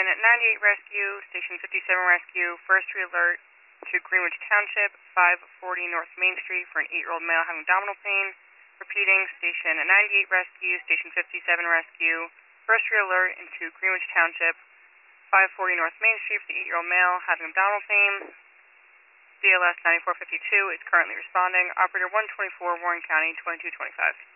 98 Rescue, Station 57 Rescue, first alert to Greenwich Township, 540 North Main Street for an 8-year-old male having abdominal pain. Repeating, Station 98 Rescue, Station 57 Rescue, first alert into Greenwich Township, 540 North Main Street for the 8-year-old male having abdominal pain. CLS 9452 is currently responding. Operator 124, Warren County, 2225.